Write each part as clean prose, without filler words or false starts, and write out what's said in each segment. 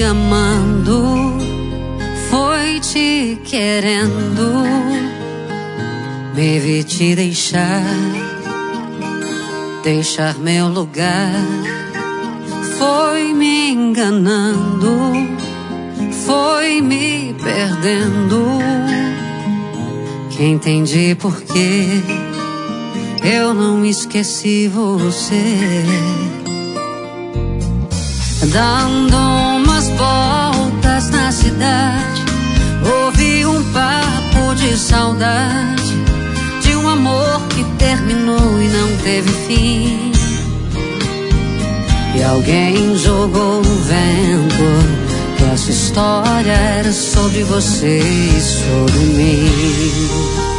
amando, foi te querendo, me vi te deixar meu lugar. Foi me enganando, foi me perdendo, que entendi porque eu não esqueci você. Dando umas voltas na cidade, ouvi um papo de saudade, de um amor que terminou e não teve fim. E alguém jogou no vento que essa história era sobre você e sobre mim.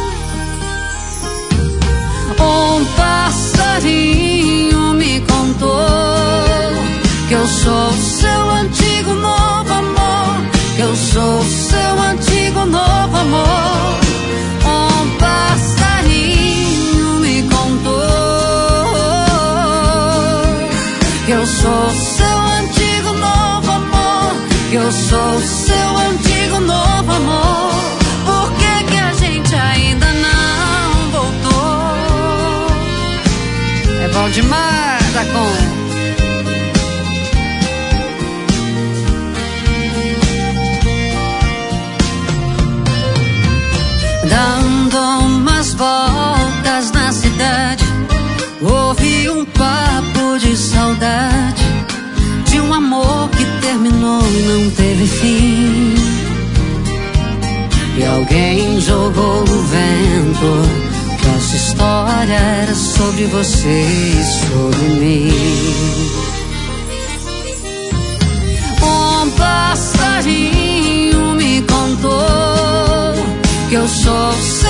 Um passarinho me contou que eu sou seu antigo novo amor, que eu sou seu antigo novo amor. Um passarinho me contou que eu sou seu antigo novo amor, que eu sou seu antigo novo amor. Por que que a gente ainda não voltou? É bom demais da conta. Dando umas voltas na cidade, ouvi um papo de saudade, de um amor que terminou e não teve fim. E alguém jogou no vento que essa história era sobre você e sobre mim. Um passarinho me contou que eu sou seu